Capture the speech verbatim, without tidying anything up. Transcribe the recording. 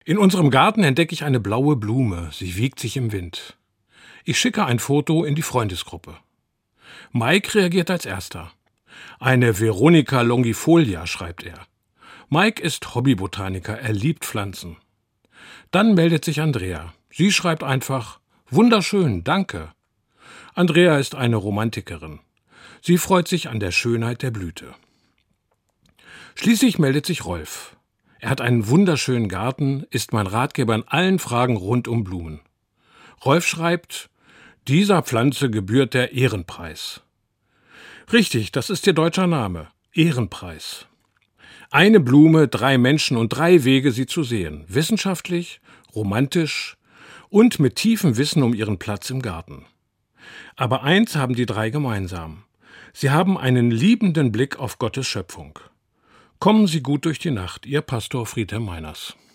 In unserem Garten entdecke ich eine blaue Blume, sie wiegt sich im Wind. Ich schicke ein Foto in die Freundesgruppe. Mike reagiert als erster. Eine Veronica longifolia, schreibt er. Mike ist Hobbybotaniker, er liebt Pflanzen. Dann meldet sich Andrea. Sie schreibt einfach: Wunderschön, danke. Andrea ist eine Romantikerin. Sie freut sich an der Schönheit der Blüte. Schließlich meldet sich Rolf. Er hat einen wunderschönen Garten, ist mein Ratgeber in allen Fragen rund um Blumen. Rolf schreibt: Dieser Pflanze gebührt der Ehrenpreis. Richtig, das ist ihr deutscher Name, Ehrenpreis. Eine Blume, drei Menschen und drei Wege, sie zu sehen. Wissenschaftlich, romantisch und mit tiefem Wissen um ihren Platz im Garten. Aber eins haben die drei gemeinsam. Sie haben einen liebenden Blick auf Gottes Schöpfung. Kommen Sie gut durch die Nacht, Ihr Pastor Friedhelm Meiners.